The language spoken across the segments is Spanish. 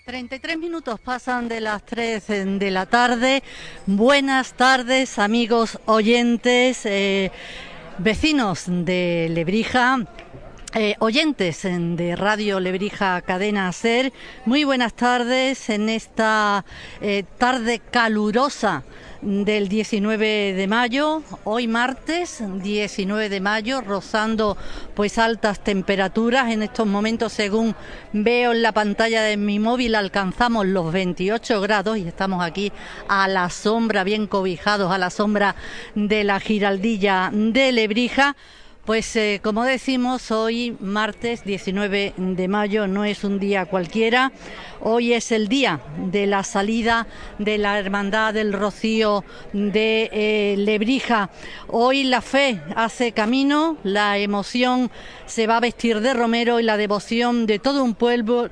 33 minutos pasan de las 3 de la tarde. Buenas tardes, amigos oyentes, vecinos de Lebrija, oyentes de Radio Lebrija Cadena SER. Muy buenas tardes en esta tarde calurosa del 19 de mayo, hoy martes 19 de mayo, rozando pues altas temperaturas. En estos momentos, según veo en la pantalla de mi móvil, alcanzamos los 28 grados y estamos aquí a la sombra, bien cobijados a la sombra de la Giraldilla de Lebrija. Pues como decimos, hoy martes 19 de mayo no es un día cualquiera. Hoy es el día de la salida de la Hermandad del Rocío de Lebrija. Hoy la fe hace camino, la emoción se va a vestir de romero y la devoción de todo un pueblo,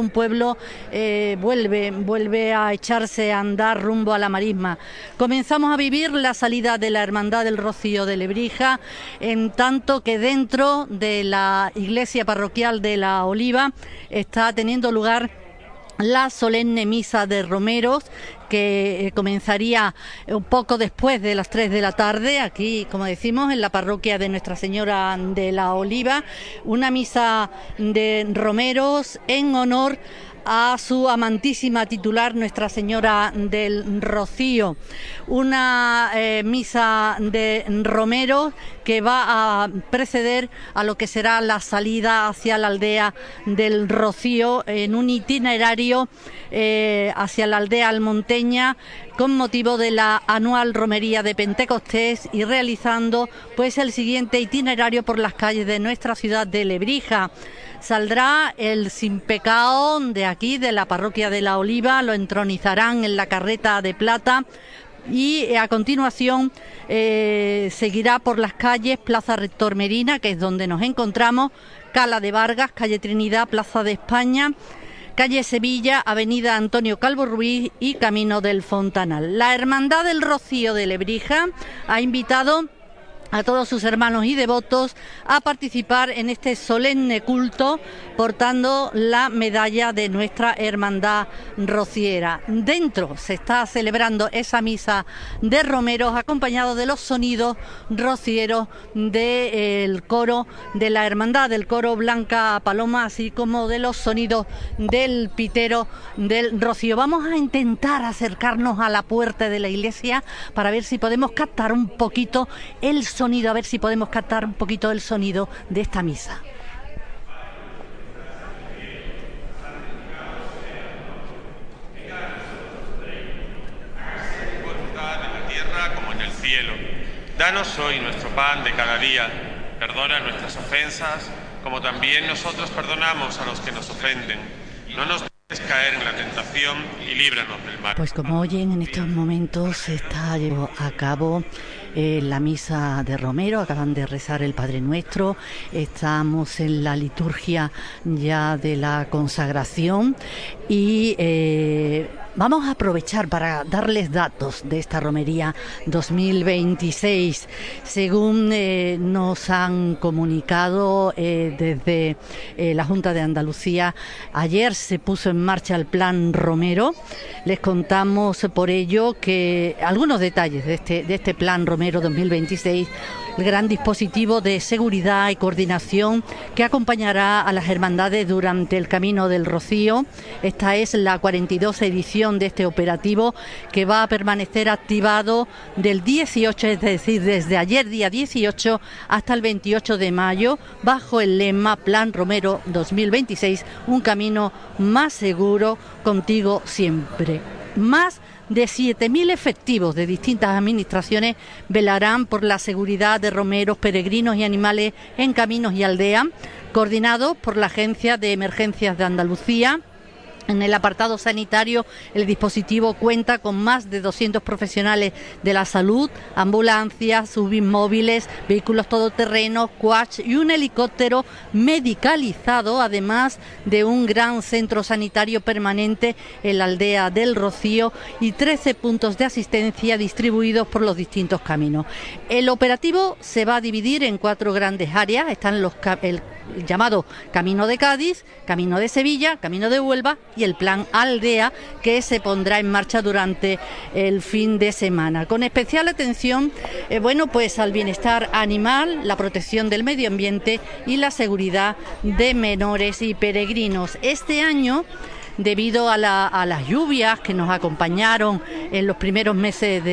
vuelve a echarse a andar rumbo a la marisma. Comenzamos a vivir la salida de la Hermandad del Rocío de Lebrija, en tanto que dentro de la iglesia parroquial de La Oliva está teniendo lugar la solemne misa de romeros, que comenzaría un poco después de las 3 de la tarde, aquí, como decimos, en la parroquia de Nuestra Señora de La Oliva, una misa de romeros en honor a su amantísima titular, Nuestra Señora del Rocío. Una misa de romeros que va a preceder a lo que será la salida hacia la aldea del Rocío, en un itinerario hacia la aldea almonteña, con motivo de la anual romería de Pentecostés, y realizando pues el siguiente itinerario por las calles de nuestra ciudad de Lebrija. Saldrá el Sin Pecado de aquí, de la parroquia de La Oliva, lo entronizarán en la carreta de plata y a continuación seguirá por las calles Plaza Rector Merina, que es donde nos encontramos, Cala de Vargas, calle Trinidad, Plaza de España, calle Sevilla, avenida Antonio Calvo Ruiz y Camino del Fontanal. La Hermandad del Rocío de Lebrija ha invitado a todos sus hermanos y devotos a participar en este solemne culto portando la medalla de nuestra hermandad rociera. Dentro se está celebrando esa misa de romeros, acompañado de los sonidos rocieros del coro de la hermandad, del coro Blanca Paloma, así como de los sonidos del pitero del Rocío. Vamos a intentar acercarnos a la puerta de la iglesia para ver si podemos captar un poquito el sonido, a ver si podemos captar un poquito el sonido de esta misa. En la tierra como en el cielo. Danos hoy nuestro pan de cada día. Perdona nuestras ofensas, como también nosotros perdonamos a los que nos ofenden. No nos dejes caer en la tentación y líbranos del mal. Pues como oyen, en estos momentos se está llevando a cabo la misa de romero. Acaban de rezar el Padre Nuestro, estamos en la liturgia ya de la consagración y vamos a aprovechar para darles datos de esta romería 2026. Según nos han comunicado desde la Junta de Andalucía, ayer se puso en marcha el plan romero. Les contamos por ello que algunos detalles de este plan romero 2026, el gran dispositivo de seguridad y coordinación que acompañará a las hermandades durante el Camino del Rocío. Esta es la 42 edición de este operativo, que va a permanecer activado del 18, es decir, desde ayer día 18 hasta el 28 de mayo, bajo el lema Plan Romero 2026, un camino más seguro, contigo siempre. Más de 7.000 efectivos de distintas administraciones velarán por la seguridad de romeros, peregrinos y animales en caminos y aldeas, coordinados por la Agencia de Emergencias de Andalucía. En el apartado sanitario, el dispositivo cuenta con más de 200 profesionales de la salud, ambulancias, submóviles, vehículos todoterrenos, quads y un helicóptero medicalizado, además de un gran centro sanitario permanente en la aldea del Rocío y 13 puntos de asistencia distribuidos por los distintos caminos. El operativo se va a dividir en 4 grandes áreas. Están el llamado Camino de Cádiz, Camino de Sevilla, Camino de Huelva y el Plan Aldea, que se pondrá en marcha durante el fin de semana, con especial atención pues al bienestar animal, la protección del medio ambiente y la seguridad de menores y peregrinos. Este año, debido a las lluvias que nos acompañaron en los primeros meses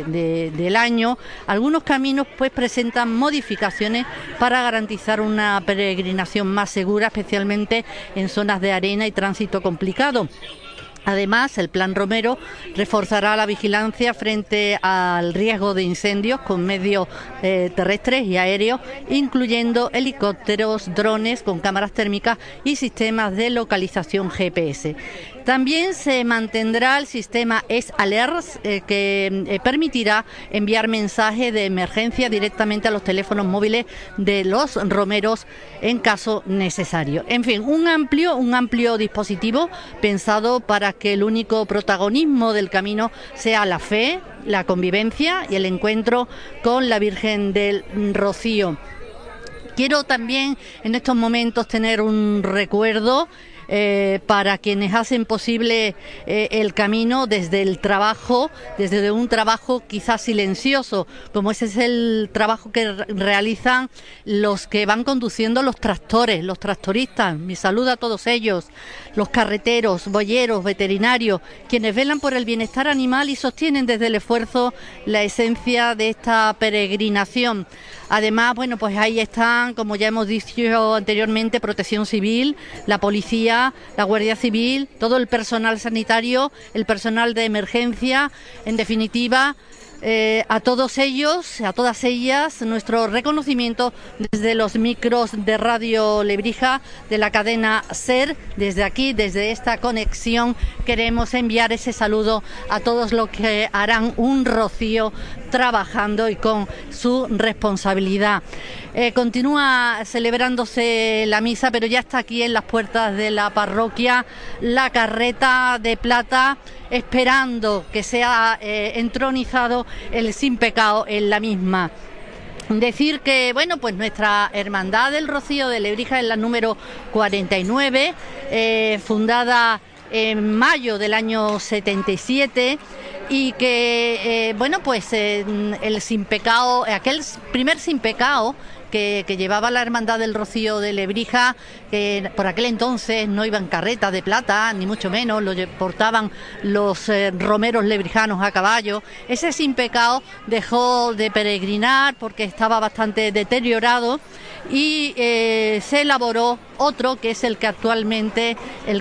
del año, algunos caminos pues presentan modificaciones para garantizar una peregrinación más segura, especialmente en zonas de arena y tránsito complicado. Además, el Plan Romero reforzará la vigilancia frente al riesgo de incendios con medios terrestres y aéreos, incluyendo helicópteros, drones con cámaras térmicas y sistemas de localización GPS. También se mantendrá el sistema S-Alerts que permitirá enviar mensajes de emergencia directamente a los teléfonos móviles de los romeros en caso necesario. En fin, un amplio dispositivo pensado para que el único protagonismo del camino sea la fe, la convivencia y el encuentro con la Virgen del Rocío. Quiero también en estos momentos tener un recuerdo para quienes hacen posible el camino desde el trabajo, desde un trabajo quizás silencioso, como ese es el trabajo que realizan los que van conduciendo los tractores, los tractoristas. Mi saludo a todos ellos, los carreteros, boyeros, veterinarios, quienes velan por el bienestar animal y sostienen desde el esfuerzo la esencia de esta peregrinación. Además, pues ahí están, como ya hemos dicho anteriormente, Protección Civil, la Policía, la Guardia Civil, todo el personal sanitario, el personal de emergencia, en definitiva, a todos ellos, a todas ellas, nuestro reconocimiento desde los micros de Radio Lebrija, de la cadena SER. Desde aquí, desde esta conexión, queremos enviar ese saludo a todos los que harán un rocío trabajando y con su responsabilidad. Continúa celebrándose la misa, pero ya está aquí en las puertas de la parroquia la carreta de plata, esperando que sea entronizado el Sin Pecado en la misma. Decir que, pues nuestra Hermandad del Rocío de Lebrija es la número 49, fundada en mayo del año 77, y que, el Sin Pecado, aquel primer Sin Pecado que llevaba la Hermandad del Rocío de Lebrija, que por aquel entonces no iban carretas de plata, ni mucho menos, lo portaban los romeros lebrijanos a caballo. Ese Sin Pecado dejó de peregrinar porque estaba bastante deteriorado y se elaboró otro que es el que actualmente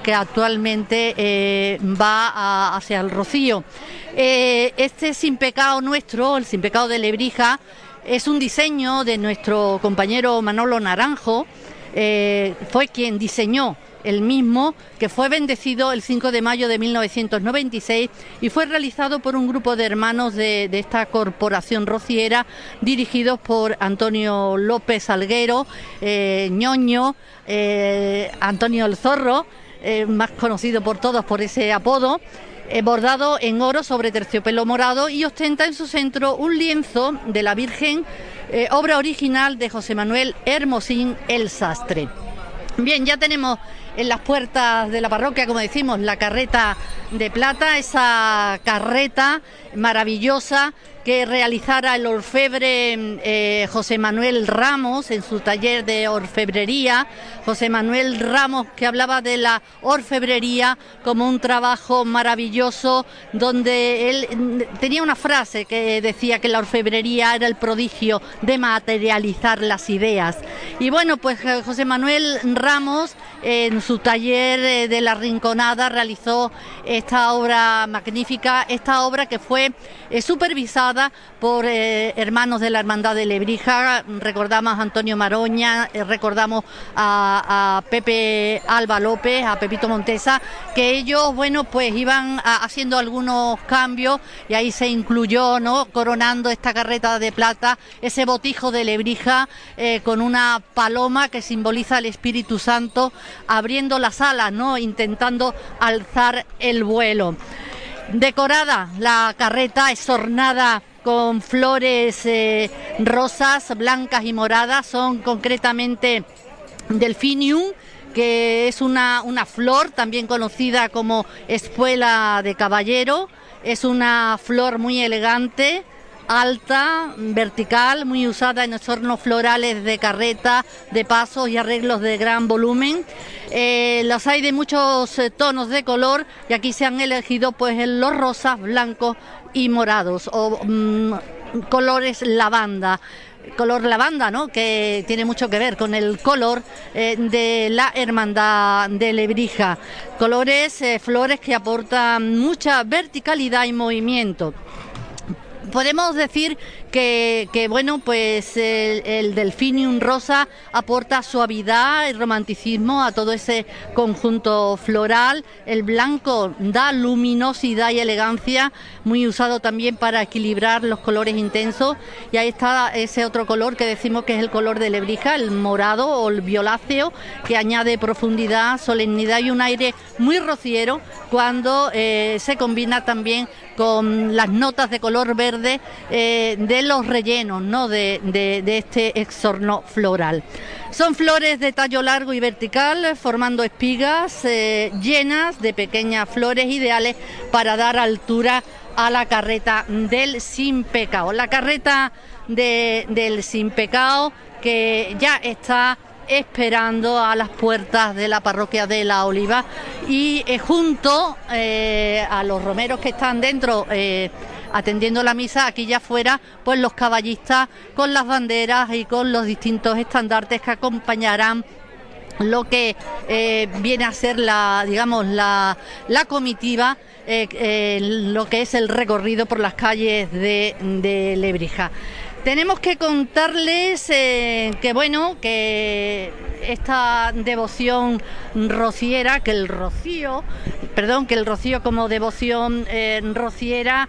va hacia el Rocío. Este Sin Pecado nuestro, el Sin Pecado de Lebrija, es un diseño de nuestro compañero Manolo Naranjo. Fue quien diseñó el mismo, que fue bendecido el 5 de mayo de 1996 y fue realizado por un grupo de hermanos de esta corporación rociera, dirigidos por Antonio López Alguero, Ñoño, Antonio el Zorro, más conocido por todos por ese apodo. Bordado en oro sobre terciopelo morado, y ostenta en su centro un lienzo de la Virgen, obra original de José Manuel Hermosín el Sastre. Bien, ya tenemos en las puertas de la parroquia, como decimos, la carreta de plata, esa carreta maravillosa que realizara el orfebre José Manuel Ramos en su taller de orfebrería. José Manuel Ramos, que hablaba de la orfebrería como un trabajo maravilloso, donde él tenía una frase que decía que la orfebrería era el prodigio de materializar las ideas. Y pues José Manuel Ramos, en su taller de La Rinconada, realizó esta obra magnífica, esta obra que fue supervisada por hermanos de la Hermandad de Lebrija. Recordamos a Antonio Maroña, recordamos a Pepe Alba López, a Pepito Montesa, que ellos, iban haciendo algunos cambios, y ahí se incluyó, coronando esta carreta de plata, ese botijo de Lebrija con una paloma que simboliza el Espíritu Santo, abriendo las alas, intentando alzar el vuelo. Decorada la carreta, es ornada con flores rosas, blancas y moradas. Son concretamente Delphinium, que es una flor también conocida como espuela de caballero. Es una flor muy elegante, alta, vertical, muy usada en adornos florales de carreta, de pasos y arreglos de gran volumen. Las hay de muchos tonos de color y aquí se han elegido pues los rosas, blancos y morados o colores lavanda. Color lavanda, ¿no?, que tiene mucho que ver con el color de la Hermandad de Lebrija. Colores, flores que aportan mucha verticalidad y movimiento. Podemos decir que bueno, pues el Delphinium rosa aporta suavidad y romanticismo a todo ese conjunto floral. El blanco da luminosidad y elegancia, muy usado también para equilibrar los colores intensos. Y ahí está ese otro color que decimos que es el color de Lebrija, el morado o el violáceo, que añade profundidad, solemnidad y un aire muy rociero cuando se combina también con las notas de color verde de los rellenos, ¿no?, de este exorno floral. Son flores de tallo largo y vertical, formando espigas llenas de pequeñas flores ideales para dar altura a la carreta del Sin Pecado. La carreta del Sin Pecado, que ya está esperando a las puertas de la parroquia de La Oliva, y junto a los romeros que están dentro atendiendo la misa, aquí ya afuera pues los caballistas con las banderas y con los distintos estandartes que acompañarán lo que viene a ser la comitiva, lo que es el recorrido por las calles de Lebrija. Tenemos que contarles que esta devoción rociera, que el rocío como devoción rociera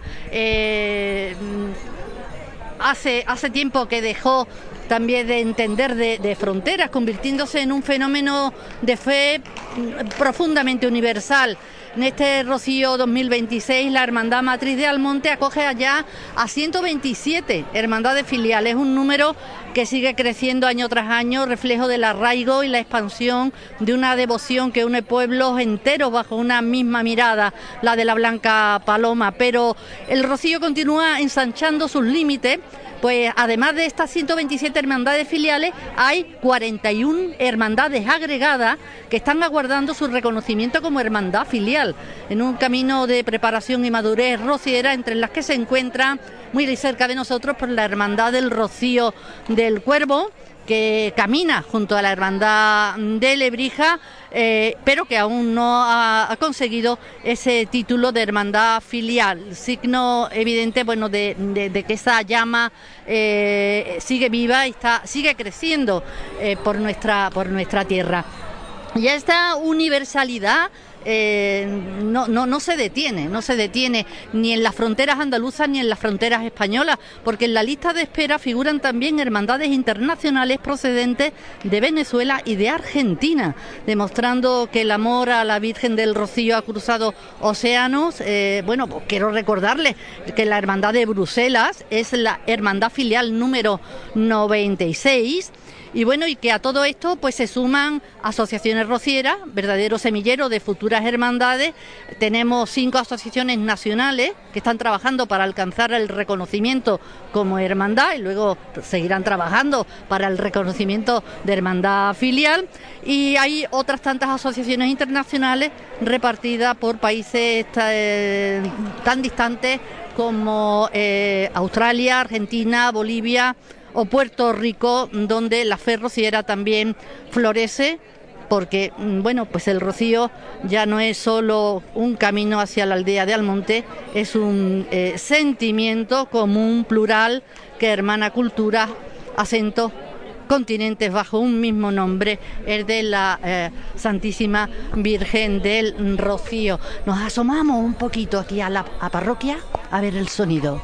hace tiempo que dejó también de entender de fronteras, convirtiéndose en un fenómeno de fe profundamente universal. En este Rocío 2026, la Hermandad Matriz de Almonte acoge allá a 127 hermandades filiales, un número que sigue creciendo año tras año, reflejo del arraigo y la expansión de una devoción que une pueblos enteros bajo una misma mirada, la de la Blanca Paloma. Pero el Rocío continúa ensanchando sus límites, pues además de estas 127 hermandades filiales, hay 41 hermandades agregadas que están aguardando su reconocimiento como hermandad filial, en un camino de preparación y madurez rociera, entre las que se encuentra muy cerca de nosotros por la Hermandad del Rocío del Cuervo, que camina junto a la Hermandad de Lebrija, pero que aún no ha conseguido ese título de hermandad filial, signo evidente, bueno, de que esa llama sigue viva y sigue creciendo por nuestra tierra. Y esta universalidad no se detiene ni en las fronteras andaluzas ni en las fronteras españolas, porque en la lista de espera figuran también hermandades internacionales procedentes de Venezuela y de Argentina, demostrando que el amor a la Virgen del Rocío ha cruzado océanos. Pues quiero recordarles que la Hermandad de Bruselas es la hermandad filial número 96. Y bueno, y que a todo esto pues se suman asociaciones rocieras, verdadero semillero de futuras hermandades. Tenemos 5 asociaciones nacionales que están trabajando para alcanzar el reconocimiento como hermandad y luego seguirán trabajando para el reconocimiento de hermandad filial. Y hay otras tantas asociaciones internacionales repartidas por países tan distantes como Australia, Argentina, Bolivia o Puerto Rico, donde la fe rociera también florece, porque pues el rocío ya no es solo un camino hacia la aldea de Almonte, es un sentimiento común, plural, que hermana culturas, acentos, continentes bajo un mismo nombre, el de la Santísima Virgen del Rocío. Nos asomamos un poquito aquí a la parroquia a ver el sonido.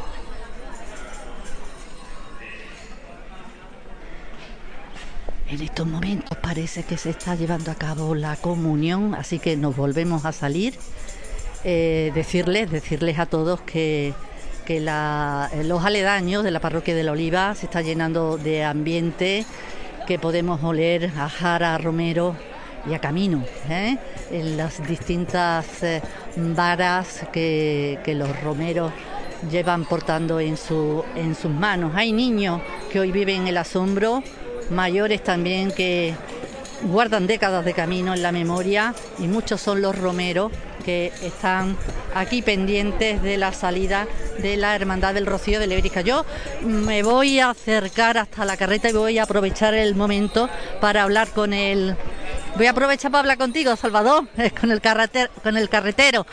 En estos momentos parece que se está llevando a cabo la comunión, así que nos volvemos a salir. Decirles a todos que los aledaños de la parroquia de La Oliva se está llenando de ambiente que podemos oler a jara, a romero y a camino, en las distintas varas que los romeros llevan portando en sus manos. Hay niños que hoy viven el asombro, mayores también que guardan décadas de camino en la memoria, y muchos son los romeros que están aquí pendientes de la salida de la Hermandad del Rocío de Lebrija. Yo me voy a acercar hasta la carreta y voy a aprovechar el momento para hablar con él. Voy a aprovechar para hablar contigo, Salvador, con el carretero,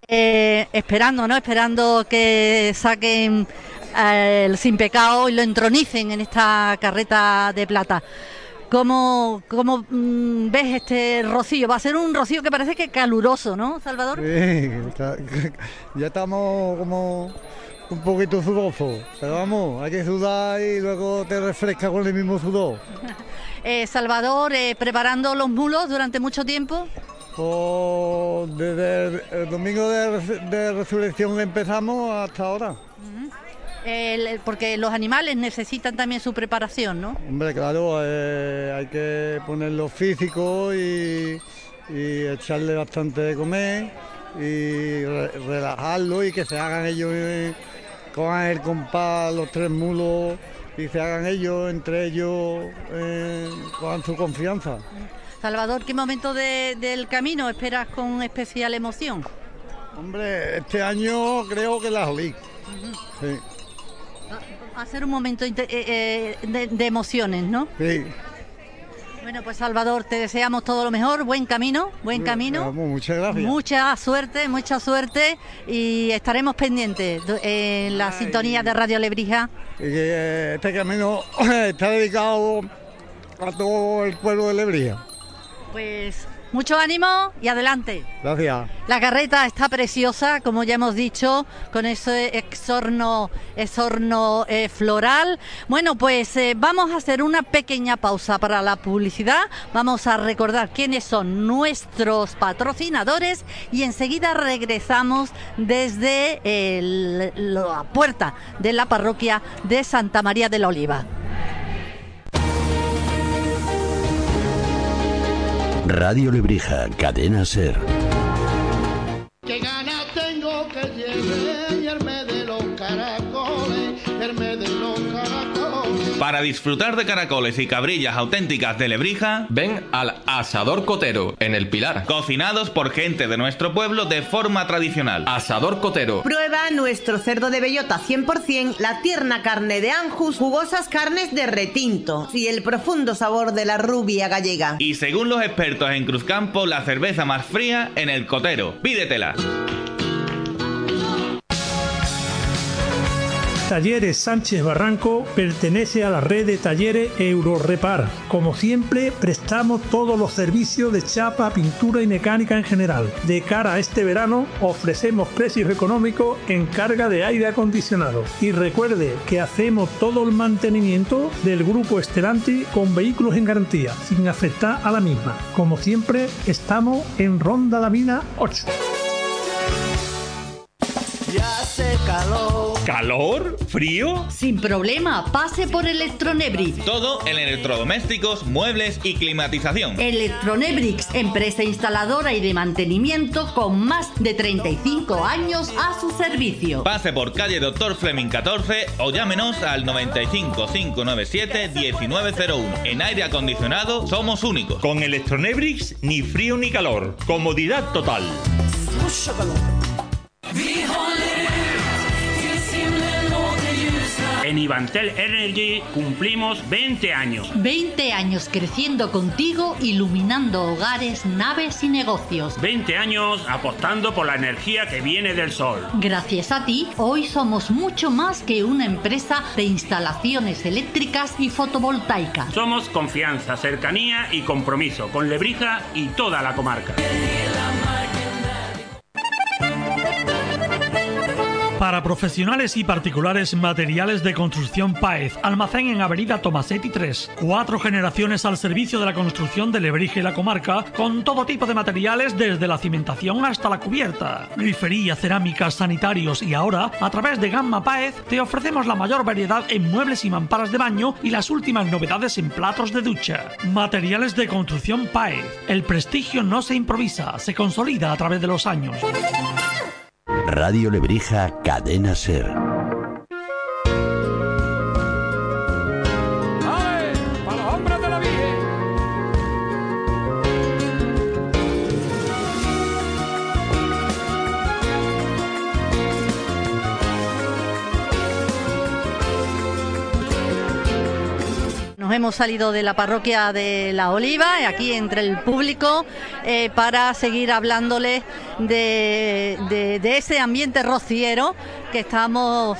esperando que saquen el Sin Pecado y lo entronicen en esta carreta de plata. ¿Cómo ves este rocío? Va a ser un rocío que parece que caluroso, ¿no, Salvador? Sí, ya estamos como un poquito sudosos, pero vamos, hay que sudar y luego te refresca con el mismo sudor. Salvador, ¿preparando los mulos durante mucho tiempo? Pues desde el domingo de resurrección empezamos hasta ahora. Porque los animales necesitan también su preparación, ¿no? Hombre, claro, hay que ponerlos físicos y echarle bastante de comer y relajarlos y que se hagan ellos, cojan el compás, los 3 mulos y se hagan ellos, entre ellos, cojan su confianza. Salvador, ¿qué momento del camino esperas con especial emoción? Hombre, este año creo que la olí. Sí. Va a ser un momento de emociones, ¿no? Sí. Bueno, pues Salvador, te deseamos todo lo mejor, buen camino. Muchas gracias. Mucha suerte y estaremos pendientes en la sintonía de Radio Lebrija. Y que este camino está dedicado a todo el pueblo de Lebrija. Pues mucho ánimo y adelante. Gracias. La carreta está preciosa, como ya hemos dicho, con ese exorno floral. Bueno, pues vamos a hacer una pequeña pausa para la publicidad. Vamos a recordar quiénes son nuestros patrocinadores y enseguida regresamos desde la puerta de la parroquia de Santa María de la Oliva. Radio Lebrija, Cadena SER. Qué ganas tengo que llevarme de los caracoles, Para disfrutar de caracoles y cabrillas auténticas de Lebrija, ven al Asador Cotero, en El Pilar. Cocinados por gente de nuestro pueblo de forma tradicional. Asador Cotero. Prueba nuestro cerdo de bellota 100%, la tierna carne de Anjus, jugosas carnes de retinto y el profundo sabor de la rubia gallega. Y según los expertos en Cruzcampo, la cerveza más fría en El Cotero. Pídetela. Talleres Sánchez Barranco pertenece a la red de talleres Eurorepar. Como siempre, prestamos todos los servicios de chapa, pintura y mecánica en general. De cara a este verano, ofrecemos precios económicos en carga de aire acondicionado. Y recuerde que hacemos todo el mantenimiento del grupo Stellantis con vehículos en garantía, sin afectar a la misma. Como siempre, estamos en Ronda La Mina 8. Ya hace calor. ¿Calor? ¿Frío? Sin problema, pase por Electronebrix. Todo en electrodomésticos, muebles y climatización. Electronebrix, empresa instaladora y de mantenimiento con más de 35 años a su servicio. Pase por calle Dr. Fleming 14 o llámenos al 95 597 1901. En aire acondicionado somos únicos. Con Electronebrix, ni frío ni calor. Comodidad total. Mucho calor. En Ivantel Energy cumplimos 20 años. 20 años creciendo contigo, iluminando hogares, naves y negocios. 20 años apostando por la energía que viene del sol. Gracias a ti, hoy somos mucho más que una empresa de instalaciones eléctricas y fotovoltaicas. Somos confianza, cercanía y compromiso con Lebrija y toda la comarca. Para profesionales y particulares, materiales de construcción Páez. Almacén en Avenida Tomasetti 3. 4 generaciones al servicio de la construcción de Lebrija y la comarca, con todo tipo de materiales desde la cimentación hasta la cubierta. Grifería, cerámicas, sanitarios y ahora, a través de Gamma Páez, te ofrecemos la mayor variedad en muebles y mamparas de baño y las últimas novedades en platos de ducha. Materiales de construcción Páez. El prestigio no se improvisa, se consolida a través de los años. Radio Lebrija, Cadena Ser. ¡Para los hombres de la Virgen! Nos hemos salido de la parroquia de La Oliva, aquí entre el público, para seguir hablándoles de ese ambiente rociero que estamos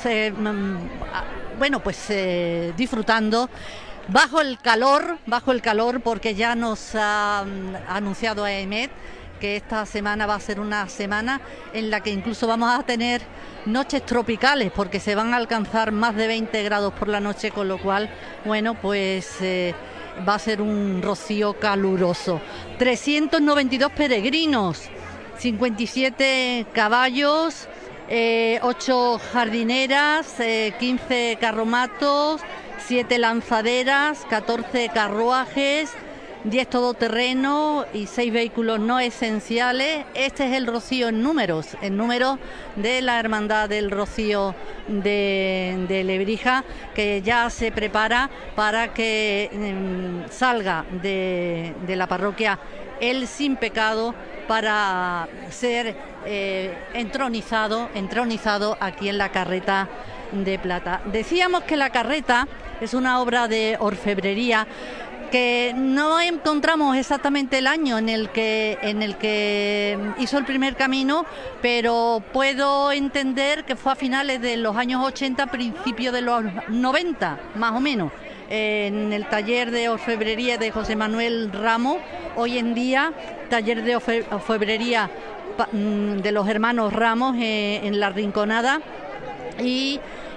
disfrutando bajo el calor, porque ya nos ha anunciado AEMET que esta semana va a ser una semana en la que incluso vamos a tener noches tropicales, porque se van a alcanzar más de 20 grados por la noche, con lo cual, va a ser un rocío caluroso. 392 peregrinos, 57 caballos, 8 jardineras, 15 carromatos, 7 lanzaderas, 14 carruajes, 10 todoterreno y 6 vehículos no esenciales. Este es el rocío en números de la Hermandad del Rocío de Lebrija, que ya se prepara para que salga de la parroquia el Sin Pecado para ser entronizado aquí en la carreta de plata. Decíamos que la carreta es una obra de orfebrería que no encontramos exactamente el año en el que hizo el primer camino, pero puedo entender que fue a finales de los años 80, principios de los 90, más o menos, en el taller de orfebrería de José Manuel Ramos, hoy en día taller de orfebrería de los hermanos Ramos en La Rinconada. Y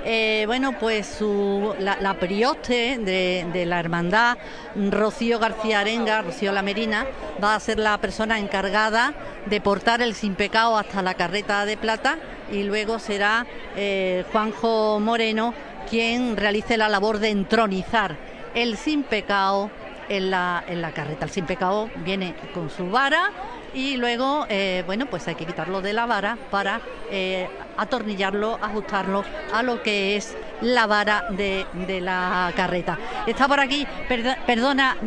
la prioste de la hermandad, Rocío García Arenga, Rocío La Merina, va a ser la persona encargada de portar el Sin Pecado hasta la carreta de plata, y luego será Juanjo Moreno quien realice la labor de entronizar el Sin Pecado en la carreta. El Sin Pecado viene con su vara y luego hay que quitarlo de la vara para atornillarlo, ajustarlo a lo que es la vara de la carreta. Está por aquí, perdona,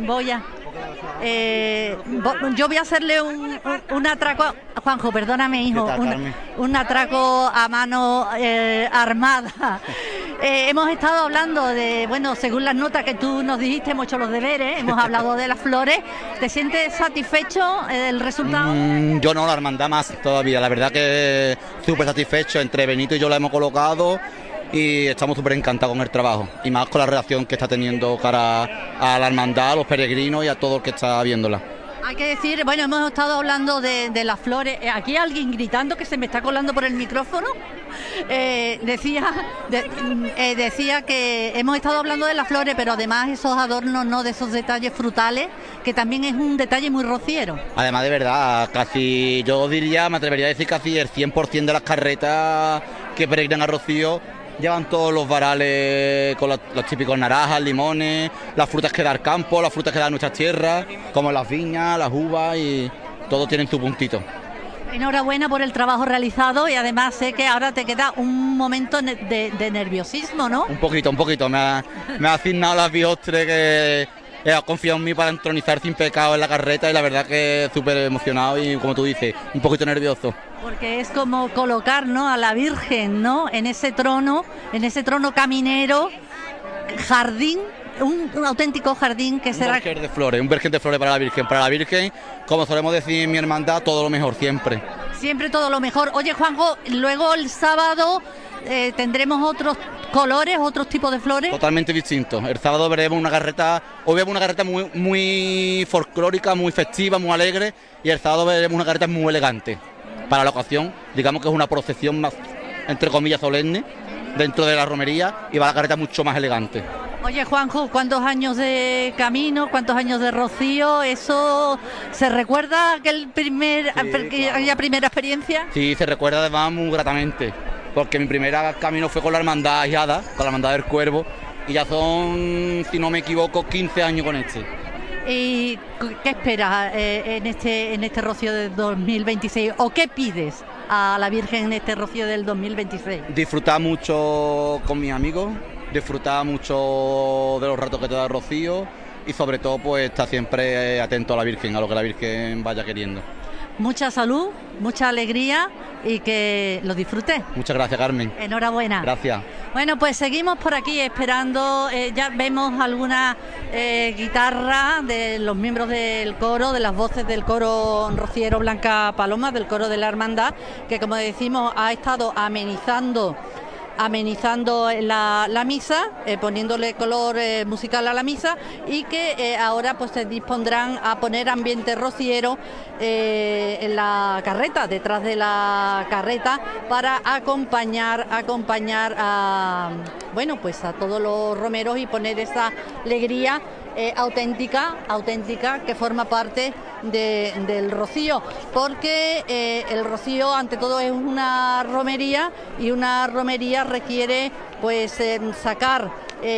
yo voy a hacerle un atraco, Juanjo, perdóname, hijo, un atraco a mano armada. Hemos estado hablando según las notas que tú nos dijiste, hemos hecho los deberes, hemos hablado de las flores. ¿Te sientes satisfecho del resultado? Yo no, la hermandad más todavía, la verdad que súper satisfecho. Entre Benito y yo la hemos colocado y estamos súper encantados con el trabajo, y más con la relación que está teniendo cara a la hermandad, a los peregrinos y a todo el que está viéndola. Hay que decir, hemos estado hablando de las flores. Aquí alguien gritando que se me está colando por el micrófono. Decía que hemos estado hablando de las flores, pero además esos adornos, ¿no?, de esos detalles frutales, que también es un detalle muy rociero. Además, de verdad, casi, yo diría, me atrevería a decir casi el 100% de las carretas que peregrinan a Rocío llevan todos los varales con los típicos naranjas, limones, las frutas que da el campo, las frutas que da nuestras tierras, como las viñas, las uvas, y todos tienen su puntito. Enhorabuena por el trabajo realizado, y además sé que ahora te queda un momento de nerviosismo, ¿no? Un poquito. Me ha asignado las biostres que ha confiado en mí para entronizar Sin Pecado en la carreta, y la verdad que súper emocionado y, como tú dices, un poquito nervioso. Porque es como colocar, ¿no?, a la Virgen, ¿no?, en ese trono caminero, jardín, un auténtico jardín que será... Un vergel de flores para la Virgen, como solemos decir en mi hermandad, todo lo mejor, siempre. Siempre todo lo mejor. Oye, Juanjo, luego el sábado tendremos otros colores, otros tipos de flores. Totalmente distintos. El sábado veremos una carreta, muy, muy folclórica, muy festiva, muy alegre, y el sábado veremos una carreta muy elegante. Para la ocasión, digamos que es una procesión más entre comillas, solemne, dentro de la romería, y va la carreta mucho más elegante. Oye, Juanjo, ¿cuántos años de camino, cuántos años de rocío? ¿Eso se recuerda aquella primera experiencia? Sí, se recuerda además muy gratamente, porque mi primer camino fue con la Hermandad Ajiada, con la Hermandad del Cuervo, y ya son, si no me equivoco, 15 años con este. ¿Y qué esperas en este rocío del 2026? ¿O qué pides a la Virgen en este rocío del 2026? Disfrutar mucho con mis amigos, disfrutar mucho de los ratos que te da el rocío y sobre todo pues estar siempre atento a la Virgen, a lo que la Virgen vaya queriendo. Mucha salud, mucha alegría y que lo disfrutes. Muchas gracias, Carmen. Enhorabuena. Gracias. Bueno, pues seguimos por aquí esperando, ya vemos algunas guitarras de los miembros del coro, de las voces del coro rociero Blanca Paloma, del coro de la Hermandad, que como decimos ha estado amenizando la misa, poniéndole color musical a la misa, y que ahora pues se dispondrán a poner ambiente rociero en la carreta, detrás de la carreta, para acompañar a todos los romeros y poner esa alegría auténtica que forma parte del rocío, porque el rocío ante todo es una romería, y una romería requiere pues sacar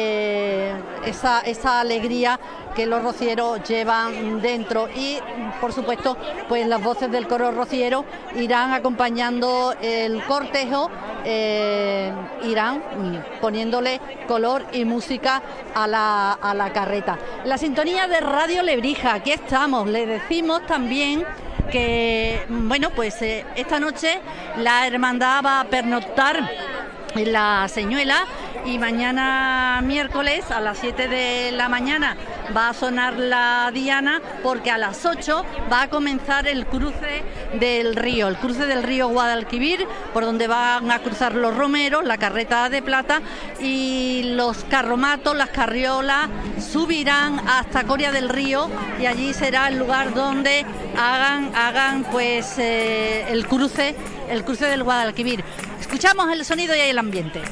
esa alegría que los rocieros llevan dentro, y por supuesto pues las voces del coro rociero irán acompañando el cortejo, irán poniéndole color y música a la carreta. La sintonía de Radio Lebrija, aquí estamos. Le decimos también que esta noche la hermandad va a pernoctar en la Señuela, y mañana miércoles a las 7 de la mañana va a sonar la diana, porque a las 8 va a comenzar el cruce del río Guadalquivir, por donde van a cruzar los romeros, la carreta de plata, y los carromatos, las carriolas subirán hasta Coria del Río, y allí será el lugar donde hagan pues el cruce del Guadalquivir. Escuchamos el sonido y el ambiente.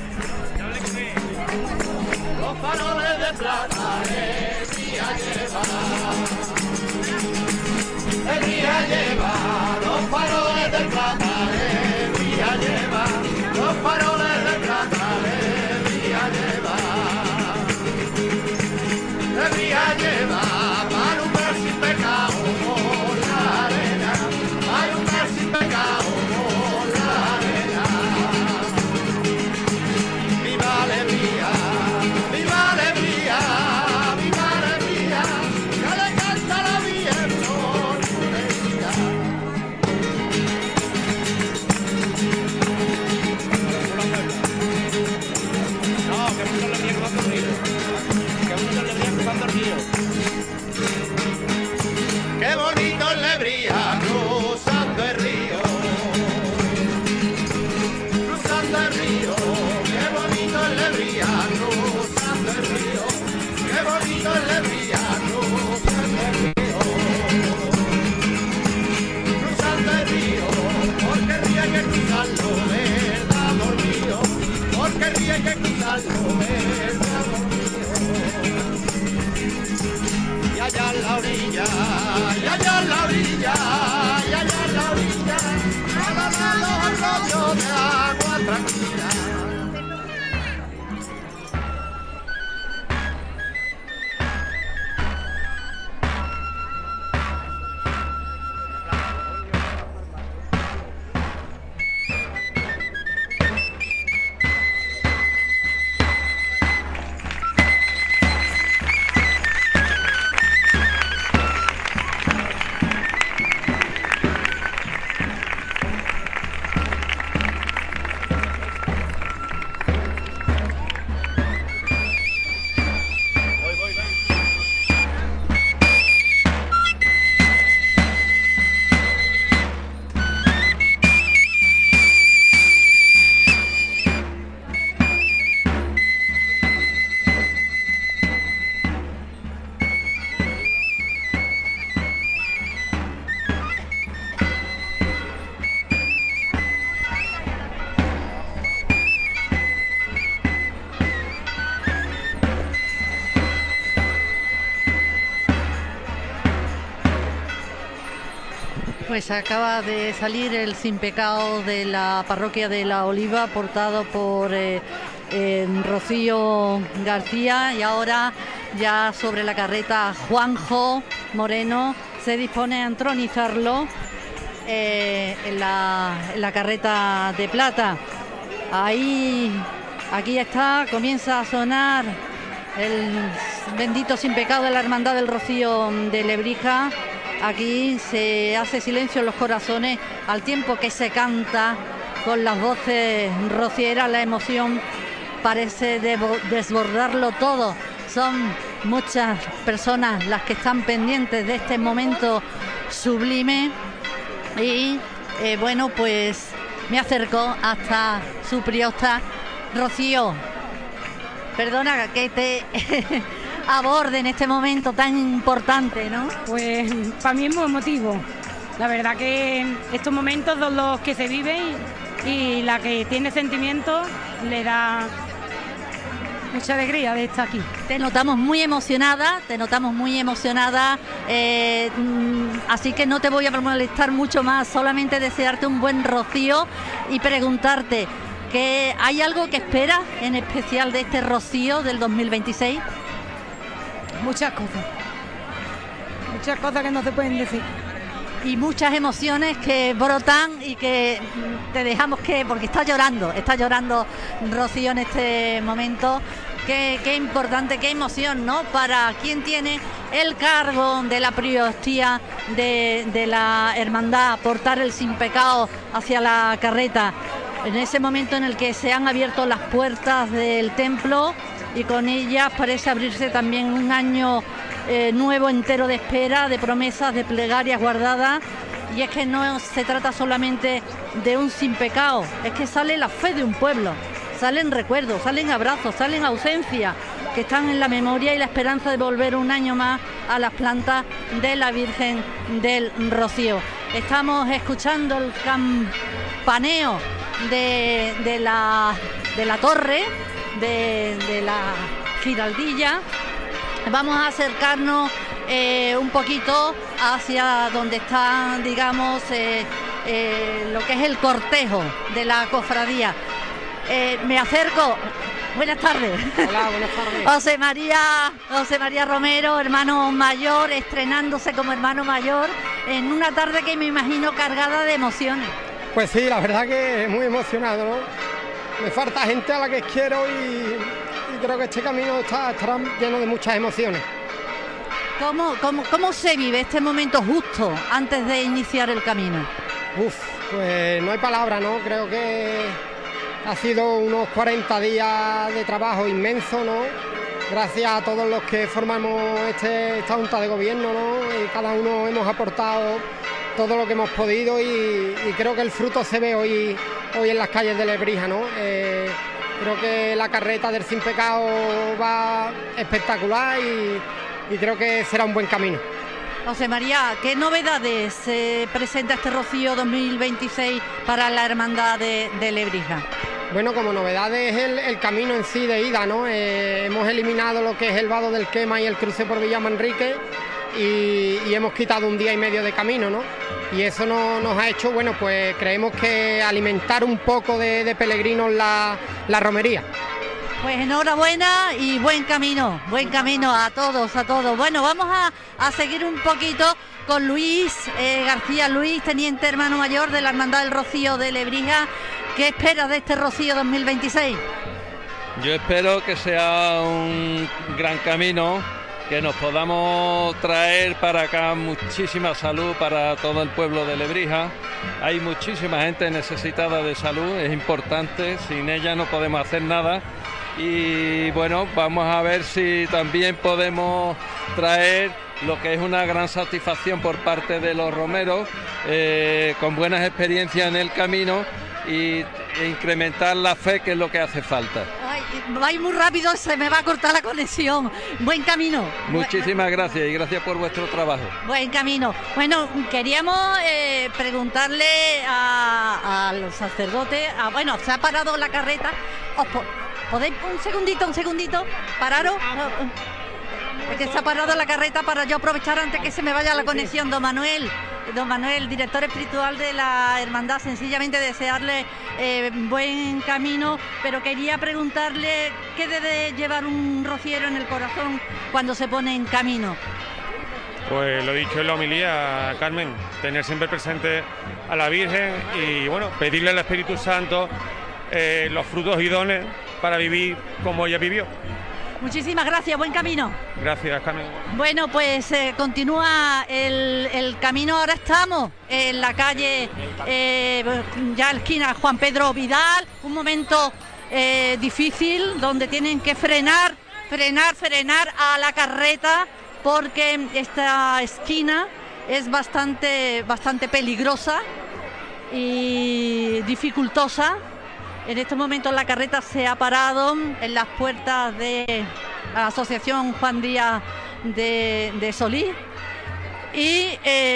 Los faroles de plata el día lleva, los faroles de plata el día lleva, los faroles de plata el día lleva, para un ver sin pecado por la arena, para un ver sin pecado por la arena. Viva alegría, viva alegría, viva alegría, que le canta la Virgen por su alegría. No, que mucho le ríe cruzando el río, que mucho le ríe cruzando el río. Qué bonito el Lebría cruzando el río, cruzando el río, qué bonito el Lebría cruzando el río, qué bonito el Lebría cruzando el río, cruzando el río, porque el río hay que cruzarlo, verdad por mío, porque el río hay que cruzarlo, verdad por mío. Y allá en la orilla, y allá en la orilla, y allá en la orilla, nada los arroyos de agua tranquila. Pues acaba de salir el Sin Pecado de la parroquia de La Oliva, portado por Rocío García, y ahora ya sobre la carreta Juanjo Moreno se dispone a entronizarlo en la carreta de plata. Aquí está, comienza a sonar el bendito Sin Pecado de la Hermandad del Rocío de Lebrija. Aquí se hace silencio en los corazones al tiempo que se canta con las voces rocieras. La emoción parece desbordarlo todo. Son muchas personas las que están pendientes de este momento sublime y bueno, pues me acerco hasta su priosta. Rocío, perdona que te aborde en este momento tan importante, ¿no? Pues para mí es muy emotivo. La verdad que estos momentos son los que se viven y la que tiene sentimientos le da mucha alegría de estar aquí. Te notamos muy emocionada, así que no te voy a molestar mucho más, solamente desearte un buen rocío y preguntarte que ¿hay algo que esperas en especial de este rocío del 2026? Muchas cosas que no se pueden decir. Y muchas emociones que brotan y que te dejamos porque está llorando Rocío en este momento. Qué importante, qué emoción, ¿no? Para quien tiene el cargo de la priostía de la hermandad, portar el Sin Pecado hacia la carreta. En ese momento en el que se han abierto las puertas del templo y con ellas parece abrirse también un año nuevo entero de espera, de promesas, de plegarias guardadas. Y es que no se trata solamente de un Sin Pecado, es que sale la fe de un pueblo, salen recuerdos, salen abrazos, salen ausencias que están en la memoria y la esperanza de volver un año más a las plantas de la Virgen del Rocío. Estamos escuchando el campaneo de la torre de la Giraldilla. Vamos a acercarnos un poquito hacia donde está, digamos, lo que es el cortejo de la cofradía. Me acerco. Buenas tardes. Hola, buenas tardes. José María Romero, hermano mayor, estrenándose como hermano mayor en una tarde que me imagino cargada de emociones. Pues sí, la verdad que muy emocionado, ¿no? Me falta gente a la que quiero y creo que este camino estará lleno de muchas emociones. ¿Cómo se vive este momento justo antes de iniciar el camino? Pues no hay palabras, ¿no? Creo que ha sido unos 40 días de trabajo inmenso, ¿no? Gracias a todos los que formamos esta Junta de Gobierno, ¿no? Y cada uno hemos aportado todo lo que hemos podido y creo que el fruto se ve hoy en las calles de Lebrija, ¿no? Creo que la carreta del Sin Pecado va espectacular y creo que será un buen camino. José María, ¿qué novedades presenta este Rocío 2026 para la Hermandad de Lebrija? Bueno, como novedades el camino en sí de ida, ¿no? Hemos eliminado lo que es el vado del Quema y el cruce por Villamanrique y hemos quitado un día y medio de camino, ¿no? Y eso nos ha hecho, bueno, pues creemos que alimentar un poco de peregrinos la romería. Pues enhorabuena y buen camino a todos. Bueno, vamos a seguir un poquito con Luis García. Luis, teniente hermano mayor de la Hermandad del Rocío de Lebrija. ¿Qué esperas de este Rocío 2026? Yo espero que sea un gran camino, que nos podamos traer para acá muchísima salud para todo el pueblo de Lebrija. Hay muchísima gente necesitada de salud, es importante, sin ella no podemos hacer nada. Y bueno, vamos a ver si también podemos traer lo que es una gran satisfacción por parte de los romeros, con buenas experiencias en el camino e incrementar la fe, que es lo que hace falta. Va muy rápido, se me va a cortar la conexión. Buen camino. Muchísimas gracias y gracias por vuestro trabajo. Buen camino. Bueno, queríamos preguntarle a los sacerdotes, bueno, se ha parado la carreta. ¿Podéis un segundito? ¿Pararos? Es que se ha parado la carreta para yo aprovechar antes que se me vaya la conexión, don Manuel. don Manuel, director espiritual de la hermandad, sencillamente desearle buen camino, pero quería preguntarle qué debe llevar un rociero en el corazón cuando se pone en camino. Pues lo dicho en la homilía, Carmen, tener siempre presente a la Virgen y bueno, pedirle al Espíritu Santo los frutos y dones para vivir como ella vivió. Muchísimas gracias, buen camino. Gracias, Carmen. Bueno, pues continúa el camino. Ahora estamos en la calle, ya esquina Juan Pedro Vidal, un momento difícil donde tienen que frenar a la carreta porque esta esquina es bastante peligrosa y dificultosa. En estos momentos la carreta se ha parado en las puertas de la Asociación Juan Díaz de Solís y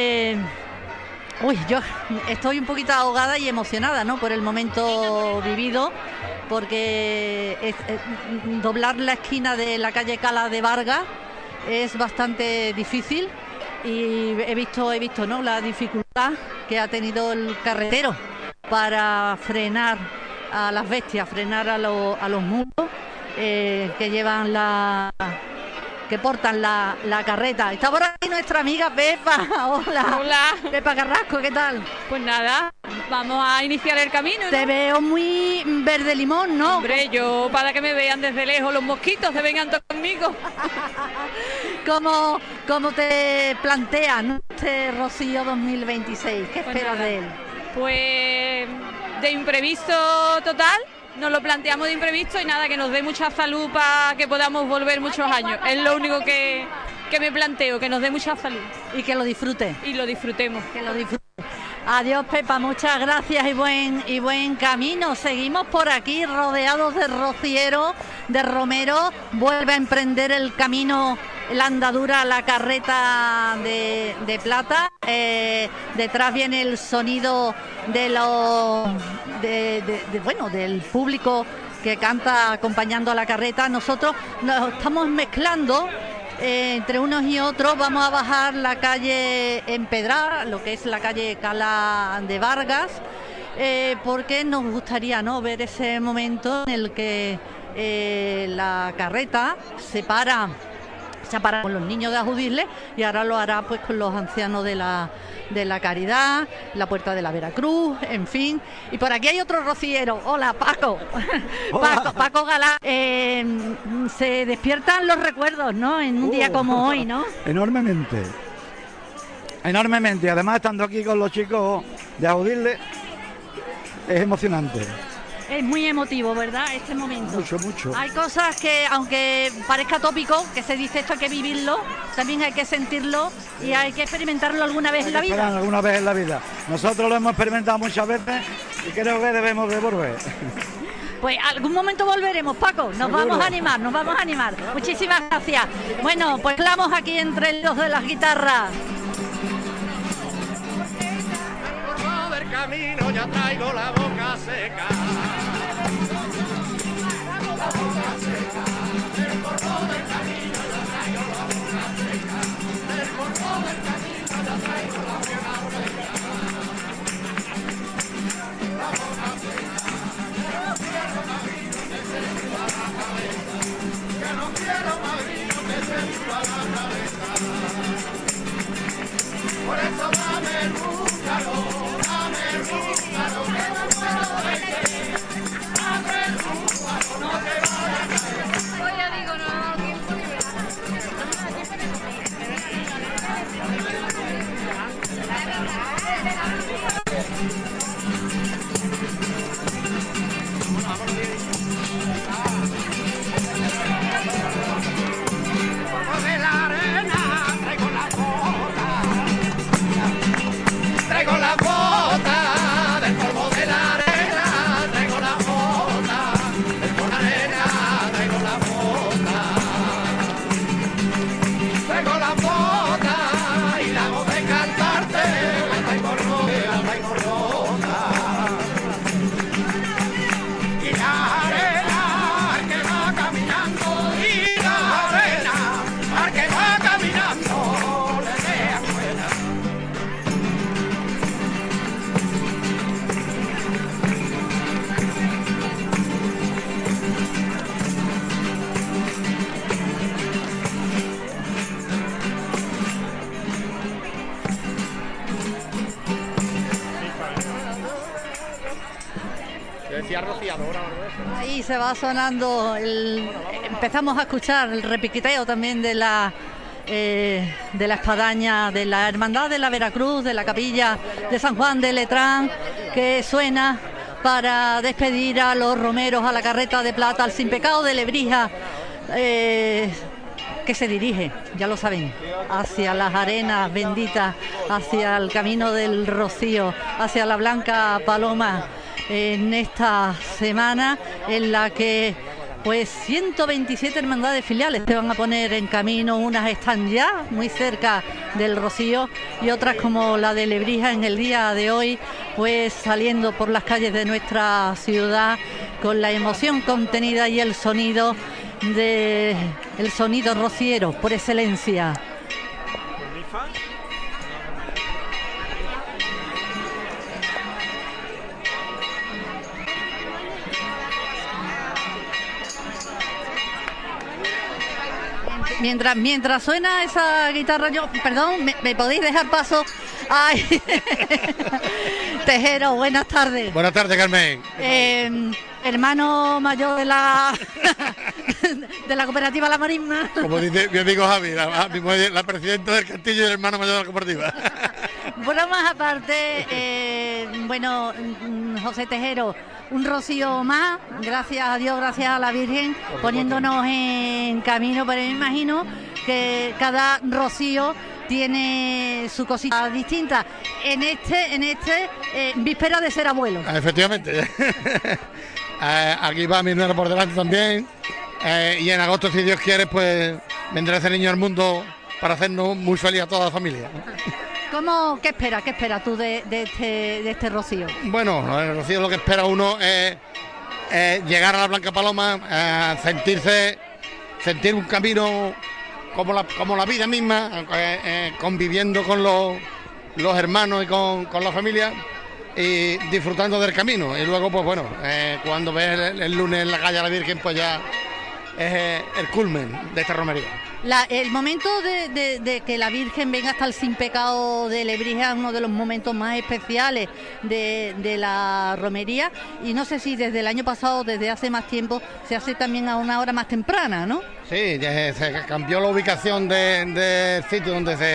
yo estoy un poquito ahogada y emocionada, ¿no?, por el momento vivido, porque doblar la esquina de la calle Cala de Vargas es bastante difícil y he visto, ¿no?, la dificultad que ha tenido el carretero para frenar a las bestias, frenar a los mulos que llevan que portan la carreta. Está por aquí nuestra amiga Pepa. Hola. Pepa Carrasco, ¿qué tal? Pues nada, vamos a iniciar el camino, ¿no? Te veo muy verde limón, ¿no? Hombre, yo para que me vean desde lejos los mosquitos, se vengan todos conmigo. ¿Cómo te planteas, ¿no?, este Rocío 2026? ¿Qué esperas de él? Pues de imprevisto total, nos lo planteamos de imprevisto y nada, que nos dé mucha salud para que podamos volver muchos años. Es lo único que me planteo, que nos dé mucha salud. Y que lo disfrute. Y lo disfrutemos. Que lo disfrute. Adiós, Pepa, muchas gracias y buen camino. Seguimos por aquí rodeados de rocieros, de romeros. Vuelve a emprender el camino, la andadura, la carreta de plata. Detrás viene el sonido del público que canta acompañando a la carreta. Nosotros nos estamos mezclando entre unos y otros. Vamos a bajar la calle empedrada, lo que es la calle Cala de Vargas, porque nos gustaría, ¿no?, ver ese momento en el que la carreta se ha parado con los niños de Ajudisle y ahora lo hará pues con los ancianos de la Caridad, la Puerta de la Veracruz, en fin. Y por aquí hay otro rociero. Hola, Paco. Hola. Paco Galán. Se despiertan los recuerdos, ¿no?, en un día como hoy, ¿no? Enormemente. Además, estando aquí con los chicos de Ajudisle, es emocionante. Es muy emotivo, ¿verdad?, este momento. Mucho. Hay cosas que, aunque parezca tópico, que se dice esto hay que vivirlo, también hay que sentirlo y hay que experimentarlo alguna vez en la vida. Alguna vez en la vida. Nosotros lo hemos experimentado muchas veces y creo que debemos de volver. Pues algún momento volveremos, Paco. Nos vamos a animar. Muchísimas gracias. Bueno, pues hablamos aquí entre los de las guitarras. Del camino ya traigo la boca seca. Del corro del camino ya traigo la boca seca. Del corro del camino ya traigo la boca seca. La boca seca. Que no quiero madrino que se suba la cabeza. Que no quiero madrino que se suba la cabeza. Por eso dame el búfalo. Traigo la bola. Yo decía rociadora o algo de eso. Ahí se va sonando, empezamos a escuchar el repiqueteo también de la espadaña de la Hermandad de la Veracruz, de la Capilla de San Juan de Letrán, que suena para despedir a los romeros, a la carreta de plata, al Sin Pecado de Lebrija, que se dirige, ya lo saben, hacia las arenas benditas, hacia el camino del Rocío, hacia la Blanca Paloma, en esta semana en la que pues 127 hermandades filiales se van a poner en camino. Unas están ya muy cerca del Rocío y otras, como la de Lebrija, en el día de hoy pues saliendo por las calles de nuestra ciudad con la emoción contenida y el sonido rociero por excelencia. Mientras suena esa guitarra, perdón, ¿me podéis dejar paso? Ay, Tejero, buenas tardes. Buenas tardes, Carmen. Hermano mayor de la de la cooperativa La Marisma. Como dice mi amigo Javi, la presidenta del Castillo y el hermano mayor de la cooperativa. Bromas aparte, bueno, José Tejero, un rocío más, gracias a Dios, gracias a la Virgen, poniéndonos en camino, pero me imagino que cada rocío tiene su cosita distinta. En este víspera de ser abuelo. Efectivamente. Aquí va mi nuera por delante también. Y en agosto, si Dios quiere, pues vendrá ese niño al mundo para hacernos muy feliz a toda la familia. ¿Qué esperas tú de este rocío? Bueno, el rocío, lo que espera uno es llegar a la Blanca Paloma, sentir un camino como la vida misma, conviviendo con los hermanos y con la familia y disfrutando del camino. Y luego, pues bueno, cuando ves el lunes en la calle a la Virgen, pues ya es el culmen de esta romería. El momento de que la Virgen venga hasta el Sin Pecado de Lebrija es uno de los momentos más especiales de la romería, y no sé si desde el año pasado, desde hace más tiempo, se hace también a una hora más temprana, ¿no? Sí, se cambió la ubicación del sitio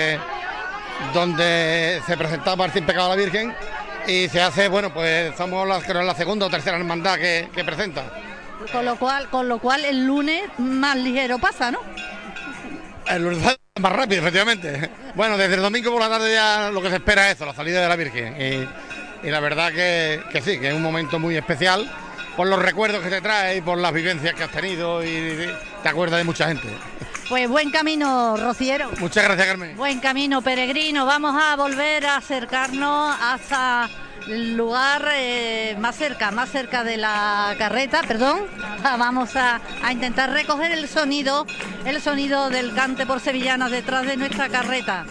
donde se presentaba el Sin Pecado de la Virgen, y se hace, bueno, pues somos la segunda o tercera hermandad que presenta. Con lo cual el lunes más ligero pasa, ¿no? El lunes más rápido, efectivamente. Bueno, desde el domingo por la tarde ya lo que se espera es eso, la salida de la Virgen. Y la verdad que sí, que es un momento muy especial por los recuerdos que te trae y por las vivencias que has tenido y te acuerdas de mucha gente. Pues buen camino, rociero. Muchas gracias, Carmen. Buen camino, peregrino. Vamos a volver a acercarnos hasta el lugar más cerca de la carreta, perdón. Vamos a intentar recoger el sonido del cante por sevillanas detrás de nuestra carreta.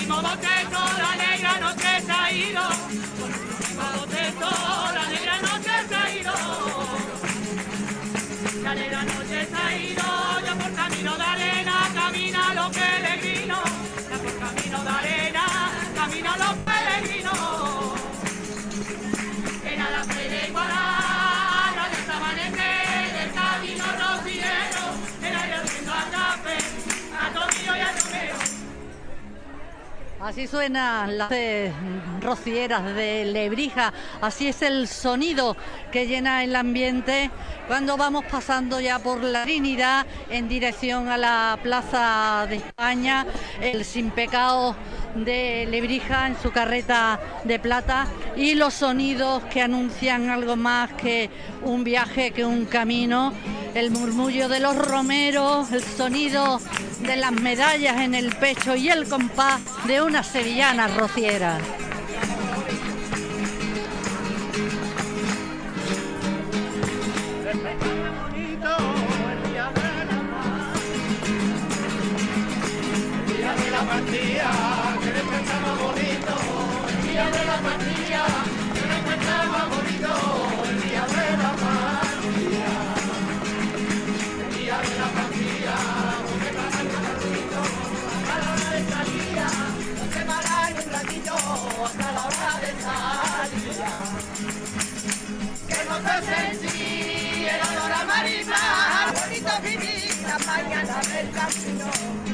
último botezo, la negra noche se ha ido. Por el último botezo, la negra noche se ha ido. La negra noche se ha ido, ya por camino de arena camina los peregrinos. Ya por camino de arena camina los peregrinos. Era la fe de igualar, la de amanecer, el camino rociero, el aire haciendo a café, a Tomillo y a Romeo. Así suenan las rocieras de Lebrija, así es el sonido que llena el ambiente cuando vamos pasando ya por la Trinidad en dirección a la Plaza de España, el Sin Pecado de Lebrija en su carreta de plata y los sonidos que anuncian algo más que un viaje, que un camino, el murmullo de los romeros, el sonido de las medallas en el pecho y el compás de una sevillana rociera. Sentí el olor a marisma, bonito vivir la mañana del camino.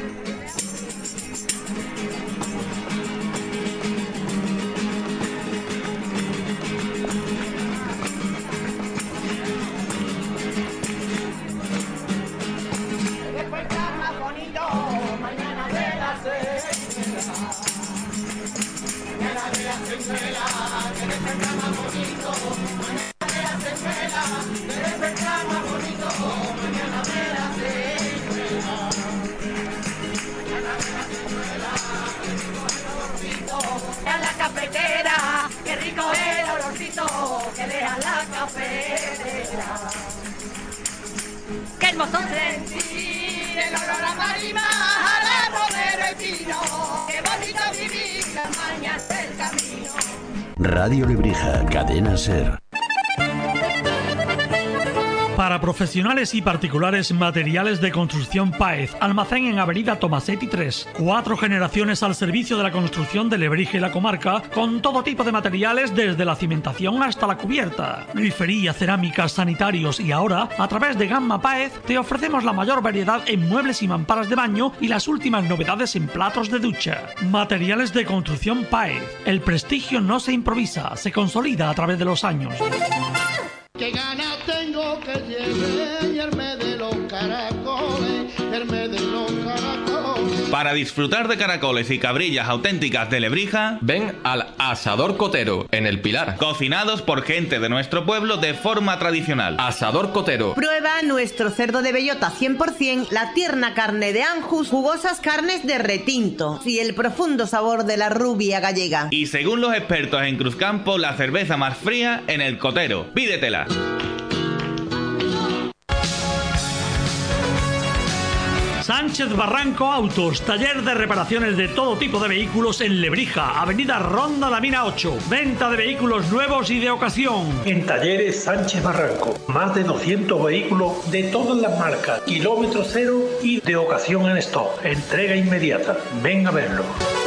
Después está más bonito, mañana de la cena. Mañana de la cena, que después está más bonito. En la cafetera, qué rico el olorcito que deja la cafetera. Qué hermoso sentir el olor a marimar, a romero y pino. Qué bonito vivir las mañanas del camino. Radio Lebrija, Cadena SER. Para profesionales y particulares, materiales de construcción Páez. Almacén en Avenida Tomasetti 3. 4 generaciones al servicio de la construcción de Lebrija y la comarca, con todo tipo de materiales desde la cimentación hasta la cubierta. Grifería, cerámicas, sanitarios y ahora, a través de Gamma Páez, te ofrecemos la mayor variedad en muebles y mamparas de baño y las últimas novedades en platos de ducha. Materiales de construcción Páez. El prestigio no se improvisa, se consolida a través de los años. Qué ganas tengo que llenarme de los caracoles, verme de los caracoles. Para disfrutar de caracoles y cabrillas auténticas de Lebrija, ven al Asador Cotero, en El Pilar. Cocinados por gente de nuestro pueblo de forma tradicional. Asador Cotero. Prueba nuestro cerdo de bellota 100%, la tierna carne de Anjus, jugosas carnes de retinto y el profundo sabor de la rubia gallega. Y según los expertos en Cruzcampo, la cerveza más fría en el Cotero. Pídetela. Sánchez Barranco Autos, taller de reparaciones de todo tipo de vehículos en Lebrija, Avenida Ronda La Mina 8. Venta de vehículos nuevos y de ocasión. En Talleres Sánchez Barranco, más de 200 vehículos de todas las marcas, kilómetro cero y de ocasión en stock. Entrega inmediata. Ven a verlo.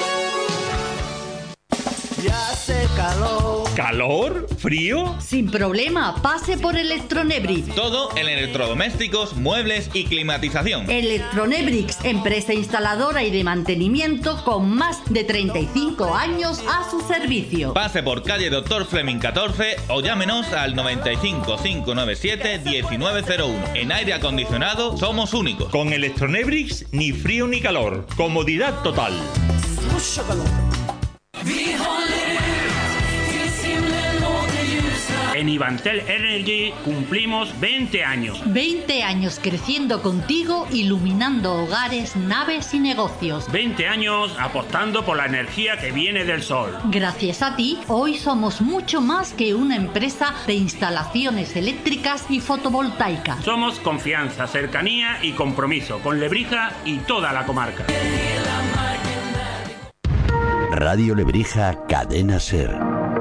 Ya hace calor. ¿Calor? ¿Frío? Sin problema, pase por Electronebrix. Todo en electrodomésticos, muebles y climatización. Electronebrix, empresa instaladora y de mantenimiento con más de 35 años a su servicio. Pase por calle Dr. Fleming 14 o llámenos al 95 597 1901. En aire acondicionado somos únicos. Con Electronebrix, ni frío ni calor. Comodidad total. Mucho calor. En Ivantel Energy cumplimos 20 años. 20 años creciendo contigo, iluminando hogares, naves y negocios. 20 años apostando por la energía que viene del sol. Gracias a ti, hoy somos mucho más que una empresa de instalaciones eléctricas y fotovoltaicas. Somos confianza, cercanía y compromiso con Lebrija y toda la comarca. Radio Lebrija, Cadena SER.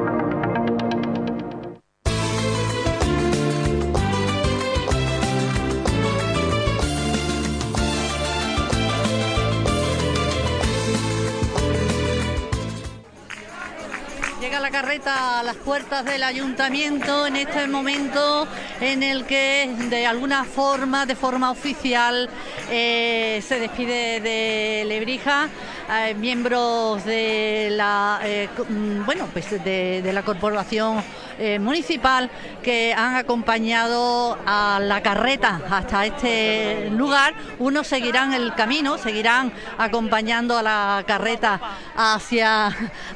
Llega la carreta a las puertas del ayuntamiento en este momento en el que de alguna forma, de forma oficial, se despide de Lebrija. Miembros de la de la corporación municipal que han acompañado a la carreta hasta este lugar. Unos seguirán el camino, seguirán acompañando a la carreta hacia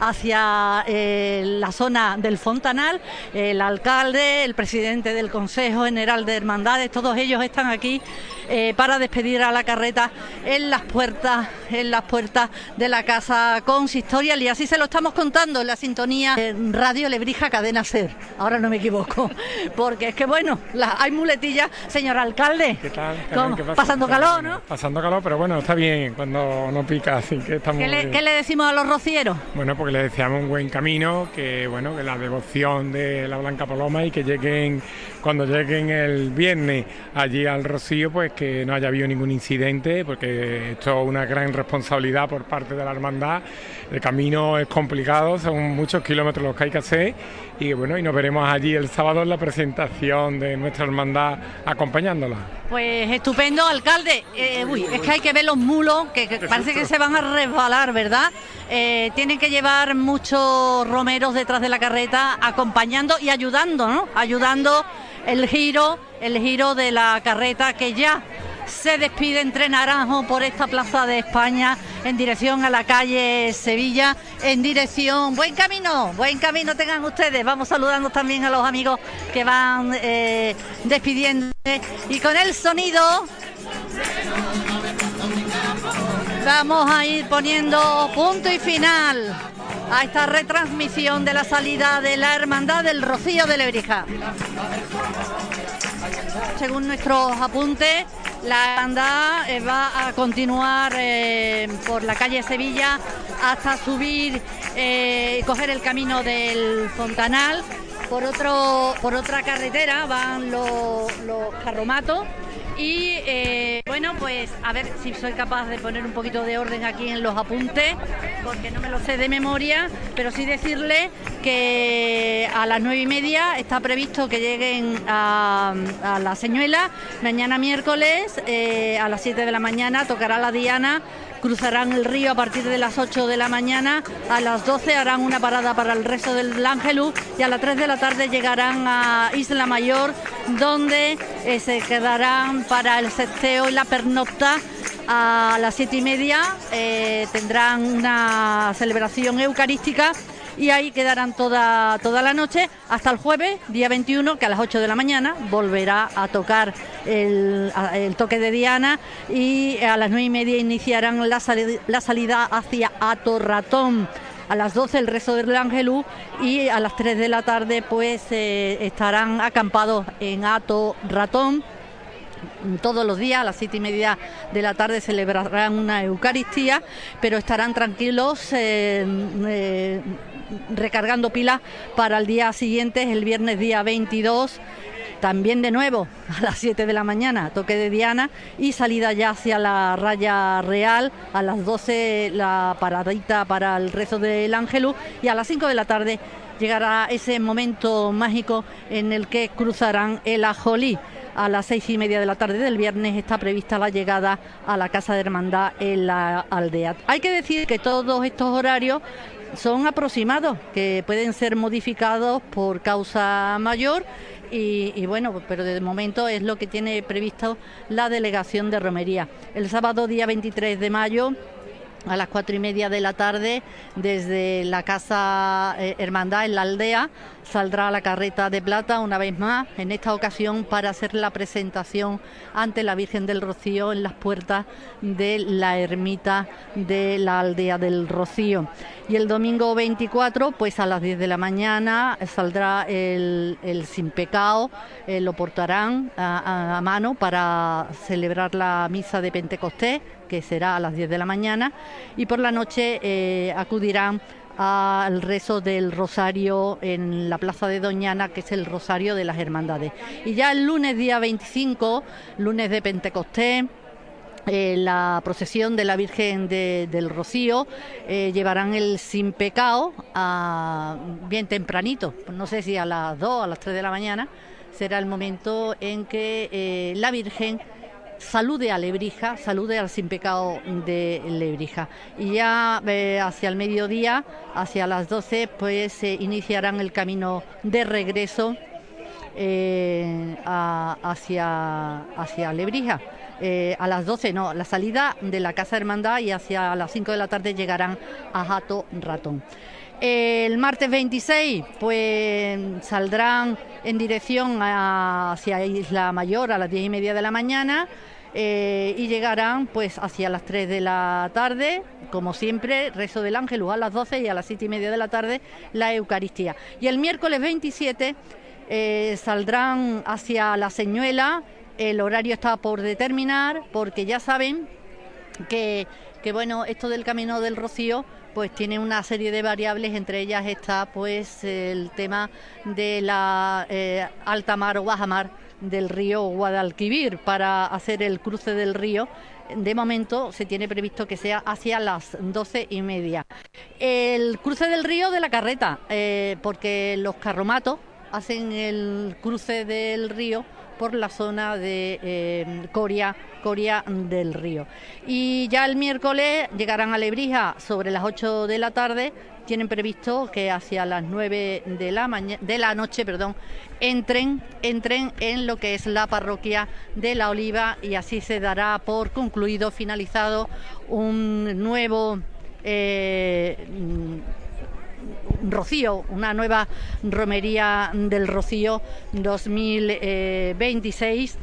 la zona del Fontanal. El alcalde, el presidente del Consejo General de Hermandades, todos ellos están aquí para despedir a la carreta en las puertas de la casa consistorial, y así se lo estamos contando en la sintonía Radio Lebrija, Cadena SER. Ahora no me equivoco, porque es que bueno, hay muletillas. Señor alcalde, ¿qué tal? ¿Qué pasa? Pasando calor, ¿no? Pasando calor, pero bueno, está bien cuando no pica, así que estamos bien. ¿Qué le decimos a los rocieros? Bueno, porque le deseamos un buen camino, que bueno, que la devoción de la Blanca Paloma, y que lleguen, cuando lleguen el viernes allí al Rocío, pues que no haya habido ningún incidente, porque esto es una gran responsabilidad por parte de la hermandad. El camino es complicado, son muchos kilómetros los que hay que hacer, y bueno, y nos veremos allí el sábado en la presentación de nuestra hermandad acompañándola. Pues estupendo, alcalde. Es que hay que ver los mulos, que parece que se van a resbalar, ¿verdad? Tienen que llevar muchos romeros detrás de la carreta, acompañando y ayudando, ¿no? Ayudando el giro de la carreta, que ya se despide entre Naranjo por esta plaza de España en dirección a la calle Sevilla, en dirección... Buen camino tengan ustedes. Vamos saludando también a los amigos que van despidiéndose, y con el sonido vamos a ir poniendo punto y final a esta retransmisión de la salida de la Hermandad del Rocío de Lebrija. Según nuestros apuntes, la hermandad va a continuar por la calle Sevilla hasta subir y coger el camino del Fontanal. Por otra carretera van los carromatos. Y pues a ver si soy capaz de poner un poquito de orden aquí en los apuntes, porque no me lo sé de memoria, pero sí decirle que a las 9:30 está previsto que lleguen a la Señuela. Mañana miércoles a las 7 de la mañana tocará la diana. Cruzarán el río a partir de las 8 de la mañana, a las 12 harán una parada para el rezo del Ángelus, y a las 3 de la tarde llegarán a Isla Mayor, donde se quedarán para el sexteo y la pernocta. A las 7:30 tendrán una celebración eucarística, y ahí quedarán toda la noche hasta el jueves, día 21, que a las 8 de la mañana volverá a tocar el toque de diana, y a las 9:30 iniciarán la salida hacia Hato Ratón. A las 12 el rezo del Ángelus, y a las 3 de la tarde pues estarán acampados en Hato Ratón. Todos los días a las 7:30 de la tarde celebrarán una Eucaristía, pero estarán tranquilos recargando pilas para el día siguiente, el viernes día 22, también de nuevo a las 7 de la mañana, toque de diana y salida ya hacia la raya real. A las 12 la paradita para el rezo del Ángelus, y a las 5 de la tarde llegará ese momento mágico en el que cruzarán el Ajolí. A las 6:30 de la tarde del viernes está prevista la llegada a la Casa de Hermandad en la aldea. Hay que decir que todos estos horarios son aproximados, que pueden ser modificados por causa mayor, y bueno, pero de momento es lo que tiene previsto la Delegación de Romería. El sábado día 23 de mayo a las 4:30 de la tarde, desde la Casa Hermandad en la aldea, saldrá la carreta de plata una vez más, en esta ocasión para hacer la presentación ante la Virgen del Rocío en las puertas de la ermita de la aldea del Rocío. Y el domingo 24, pues a las 10 de la mañana saldrá el Sin Pecado, lo portarán a mano para celebrar la misa de Pentecostés que será a las 10 de la mañana, y por la noche acudirán al rezo del rosario en la plaza de Doñana, que es el rosario de las hermandades. Y ya el lunes día 25, lunes de Pentecostés, la procesión de la Virgen del Rocío llevarán el Sin Pecado bien tempranito, no sé si a las 2 o a las 3 de la mañana será el momento en que la Virgen salude a Lebrija, salude al Sin Pecado de Lebrija. Y ya hacia el mediodía, hacia las 12, pues iniciarán el camino de regreso hacia Lebrija. A las 12 no, la salida de la Casa Hermandad, y hacia las 5 de la tarde llegarán a Hato Ratón. El martes 26 pues saldrán en dirección hacia Isla Mayor a las 10:30 de la mañana y llegarán pues hacia las 3 de la tarde, como siempre, rezo del Ángelus a las 12 y a las 7:30 de la tarde la Eucaristía. Y el miércoles 27 saldrán hacia La Señuela. El horario está por determinar, porque ya saben que bueno, esto del Camino del Rocío pues tiene una serie de variables, entre ellas está pues el tema de la alta mar o baja mar del río Guadalquivir. Para hacer el cruce del río, de momento se tiene previsto que sea hacia las 12:30. El cruce del río de la carreta, porque los carromatos hacen el cruce del río por la zona de Coria del Río. Y ya el miércoles llegarán a Lebrija sobre las 8 de la tarde. Tienen previsto que hacia las 9 de la noche entren en lo que es la parroquia de La Oliva, y así se dará por concluido, finalizado, un nuevo Rocío, una nueva romería del Rocío 2026.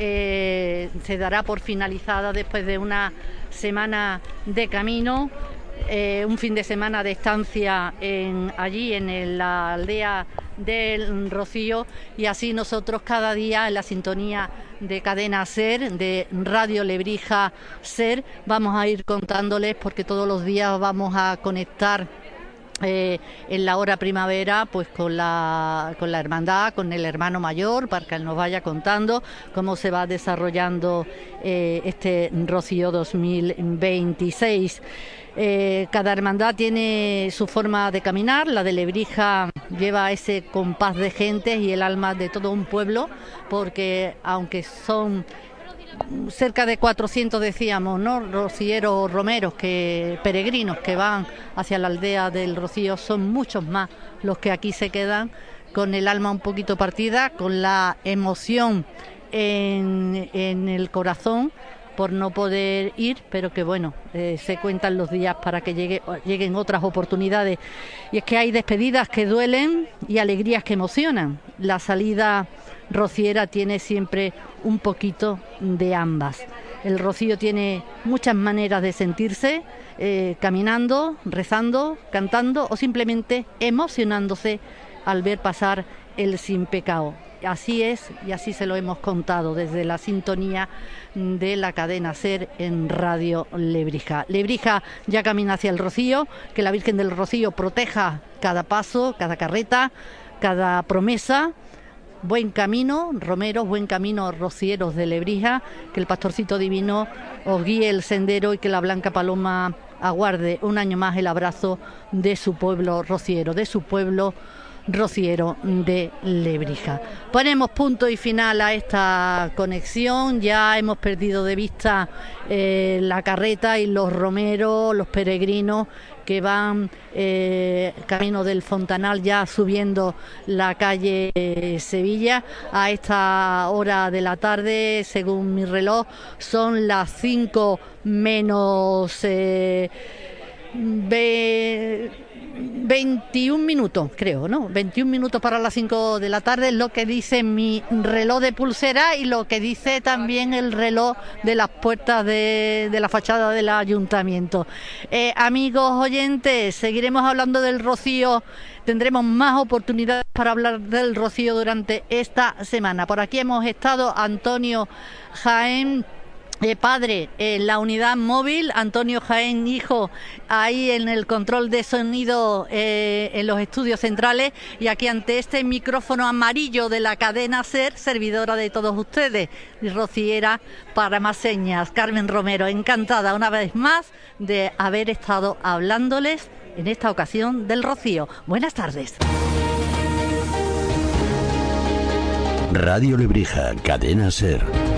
Se dará por finalizada después de una semana de camino, un fin de semana de estancia allí en la aldea del Rocío, y así nosotros cada día en la sintonía de Cadena Ser, de Radio Lebrija Ser, vamos a ir contándoles, porque todos los días vamos a conectar en la hora primavera pues con la hermandad, con el hermano mayor, para que él nos vaya contando cómo se va desarrollando este Rocío 2026. Cada hermandad tiene su forma de caminar. La de Lebrija lleva ese compás de gente y el alma de todo un pueblo, porque aunque son cerca de 400, decíamos, ¿no?, rocieros o romeros, peregrinos que van hacia la aldea del Rocío, son muchos más los que aquí se quedan con el alma un poquito partida, con la emoción en el corazón por no poder ir, pero que bueno, se cuentan los días para que lleguen otras oportunidades. Y es que hay despedidas que duelen y alegrías que emocionan. La salida rociera tiene siempre un poquito de ambas. El Rocío tiene muchas maneras de sentirse, caminando, rezando, cantando o simplemente emocionándose al ver pasar el Sin Pecado. Así es, y así se lo hemos contado desde la sintonía de la Cadena Ser en Radio Lebrija. Lebrija ya camina hacia el Rocío, que la Virgen del Rocío proteja cada paso, cada carreta, cada promesa. Buen camino, romeros, buen camino, rocieros de Lebrija, que el Pastorcito Divino os guíe el sendero y que la Blanca Paloma aguarde un año más el abrazo de su pueblo rociero, de su pueblo rociero de Lebrija. Ponemos punto y final a esta conexión. Ya hemos perdido de vista la carreta y los romeros, los peregrinos que van camino del Fontanal, ya subiendo la calle Sevilla. A esta hora de la tarde, según mi reloj, son las 5 menos 21 minutos, creo, ¿no? 21 minutos para las 5 de la tarde es lo que dice mi reloj de pulsera y lo que dice también el reloj de las puertas de la fachada del ayuntamiento. Amigos oyentes, seguiremos hablando del Rocío. Tendremos más oportunidades para hablar del Rocío durante esta semana. Por aquí hemos estado Antonio Jaén, padre en la unidad móvil, Antonio Jaén, hijo, ahí en el control de sonido en los estudios centrales, y aquí ante este micrófono amarillo de la cadena SER, servidora de todos ustedes, y rociera para más señas, Carmen Romero, encantada una vez más de haber estado hablándoles en esta ocasión del Rocío. Buenas tardes. Radio Lebrija, cadena SER.